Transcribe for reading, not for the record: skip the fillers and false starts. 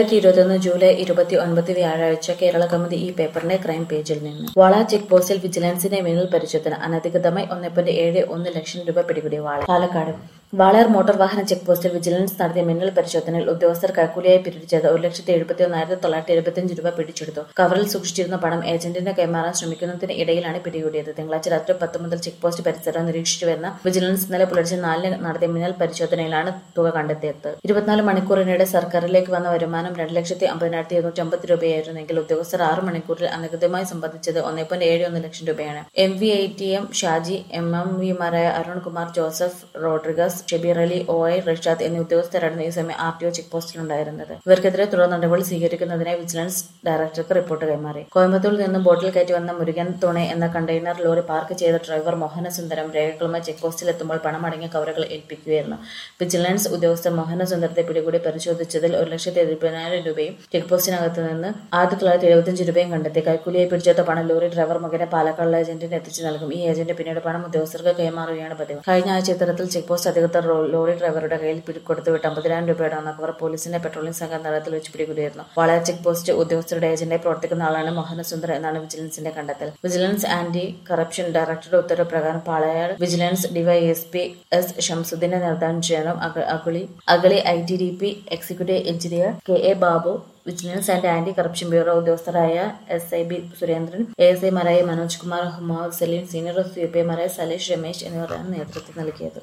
July 29 വ്യാഴാഴ്ച കേരള കൗമുദി ഈ പേപ്പറിന്റെ ക്രൈം പേജിൽ നിന്ന്. വാള ചെക്ക് പോസ്റ്റിൽ വിജിലൻസിന്റെ മിന്നൽ പരിശോധന. അനധികൃതമായി 1.71 ലക്ഷം രൂപ പിടികൂടി. പാലക്കാട് വാളയാർ മോട്ടോർ വാഹന ചെക്ക് പോസ്റ്റിൽ വിജിലൻസ് നടത്തിയ മിന്നൽ പരിശോധനയിൽ ഉദ്യോഗസ്ഥർ കൈക്കൂലിയായി പിരിച്ചത് 1,71,975 രൂപ പിടിച്ചെടുത്തു. കവറിൽ സൂക്ഷിച്ചിരുന്ന പണം ഏജന്റിന് കൈമാറാൻ ശ്രമിക്കുന്നതിന് ഇടയിലാണ് പിടികൂടിയത്. തിങ്കളാഴ്ച രാത്രി 10 മുതൽ ചെക്ക് പോസ്റ്റ് പരിസരം നിരീക്ഷിച്ചു വരുന്ന വിജിലൻസ് ഇന്നലെ പുലർച്ചെ 4-ന് നടത്തിയ മിന്നൽ പരിശോധനയിലാണ് തുക കണ്ടെത്തിയത്. 24 മണിക്കൂറിനിടെ സർക്കാരിലേക്ക് വന്ന വരുമാനം 2,50,250 രൂപയായിരുന്നെങ്കിൽ ഉദ്യോഗസ്ഥർ 6 മണിക്കൂറിൽ അനധികൃതമായി സമ്പാദിച്ചത് 1.71 ലക്ഷം രൂപയാണ്. MVATM ഷാജി, MMVമാരായ അരുൺകുമാർ, ജോസഫ് റോഡ്രിഗസ്, ഷബീർ അലി, OI റിഷാദ് എന്നീ ഉദ്യോഗസ്ഥരായിരുന്നു ഈ സമയം RTO ചെക്ക് പോസ്റ്റിലുണ്ടായിരുന്നത്. ഇവർക്കെതിരെ തുടർ നടപടി സ്വീകരിക്കുന്നതിനായി വിജിലൻസ് ഡയറക്ടർക്ക് റിപ്പോർട്ട് കൈമാറി. കോയമ്പത്തൂരിൽ നിന്നും ബോട്ടിൽ കയറ്റി വന്ന മുരുകൻ തുണെ എന്ന കണ്ടെയ്നർ ലോറി പാർക്ക് ചെയ്ത ഡ്രൈവർ മോഹനസുന്ദരം രേഖകളുമായി ചെക്ക് പോസ്റ്റിലെത്തുമ്പോൾ പണമടങ്ങിയ കവറുകൾ ഏൽപ്പിക്കുകയായിരുന്നു. വിജിലൻസ് ഉദ്യോഗസ്ഥർ മോഹനസുന്ദരത്തെ പിടികൂടി പരിശോധിച്ചതിൽ 1,70,70,000 രൂപയും ചെക്ക് പോസ്റ്റിനകത്ത് നിന്ന് 1,975 രൂപയും കണ്ടെത്തി. കൈക്കൂലിയായി പിടിച്ചെടുത്ത പണം ലോറി ഡ്രൈവർ മുഖേന പാലക്കാടുള്ള ഏജന്റിന് എത്തിച്ചു നൽകും. ഈ ഏജന്റ് പിന്നീട് പണം ഉദ്യോഗസ്ഥർക്ക് കൈമാറുകയാണ് പതിവ്. കഴിഞ്ഞ ആഴ്ച ഇത്തരത്തിൽ ചെക്ക് പോസ്റ്റ് അധികൃതർ ലോറി ഡ്രൈവറുടെ കയ്യിൽ കൊടുത്തുവിട്ട് 50,000 രൂപയുടെ കവർ പോലീസിന്റെ പെട്രോളിംഗ് സംഘം തലത്തിൽ വെച്ച് പിടികൂടിയിരുന്നു. വാളയാർ ചെക്ക് പോസ്റ്റ് ഉദ്യോഗസ്ഥരുടെ ഏജന്റായി പ്രവർത്തിക്കുന്ന ആളാണ് മോഹനസുന്ദർ എന്നാണ് വിജിലൻസിന്റെ കണ്ടെത്തൽ. വിജിലൻസ് ആന്റി കറപ്ഷൻ ഡയറക്ടറുടെ ഉത്തരവ് പ്രകാരം പാളയാർ വിജിലൻസ് DYSP S ഷംസുദ്ദീന്റെ നിർദ്ദേശാനുസരണം Agali ITDP executive engineer KA Babu, vigilance and anti corruption bureau ഉദ്യോഗസ്ഥരായ SIB സുരേന്ദ്രൻ, ASIമാരായ മനോജ് കുമാർ, മുഹമ്മദ് സലീം, സീനിയർ CPIമാരായ സലേഷ്, രമേശ് എന്നിവരാണ് നേതൃത്വം നൽകിയത്.